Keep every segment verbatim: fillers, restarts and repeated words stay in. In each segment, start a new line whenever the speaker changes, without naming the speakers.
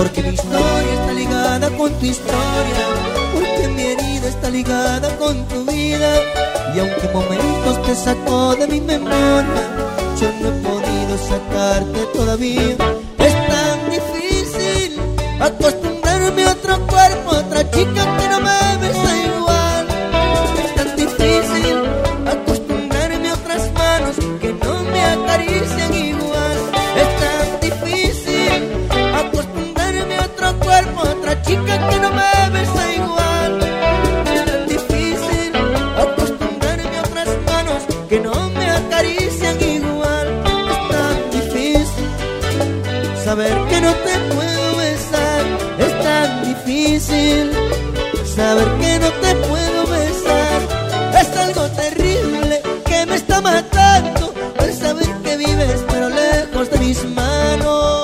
Porque mi historia está ligada con tu historia, porque mi herida está ligada con tu vida. Y aunque momentos te sacó de mi memoria, yo no he podido sacarte todavía. Es tan difícil acostumbrarme a otro cuerpo, a otra chica que no me besa igual. Es tan difícil acostumbrarme a otras manos que no me acarician igual. Es tan difícil acostumbrarme a otro cuerpo, a otra chica que no me besa igual. Es tan difícil acostumbrarme a otras manos que no me acarician igual. Es tan difícil saber que no te puedo besar. Es tan difícil saber que no te puedo besar. Es algo terrible que me está matando el saber que vives pero lejos de mis manos.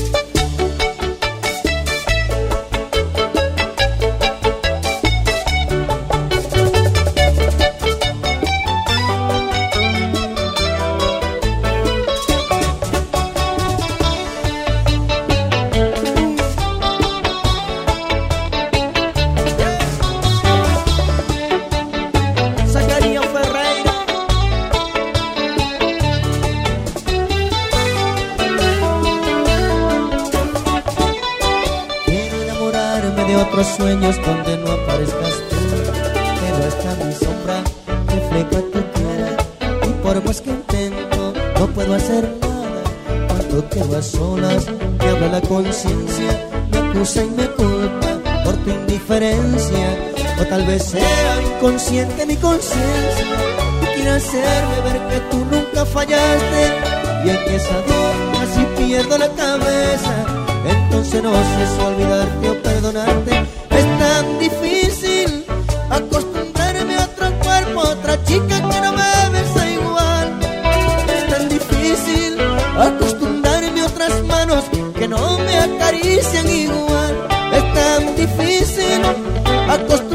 Otros sueños donde no aparezcas tú, pero hasta mi sombra refleja tu cara. Y por más que intento no puedo hacer nada. Cuando quedo a solas me habla la conciencia, me acusa y me culpa por tu indiferencia. O tal vez sea inconsciente mi conciencia y quiera hacerme ver que tú nunca fallaste. Y en esa duda casi pierdo la cabeza. Entonces no sé si olvidarte o perdonarte. Es tan difícil acostumbrarme a otro cuerpo, a otra chica que no me besa igual. Es tan difícil acostumbrarme a otras manos que no me acarician igual. Es tan difícil acostumbrarme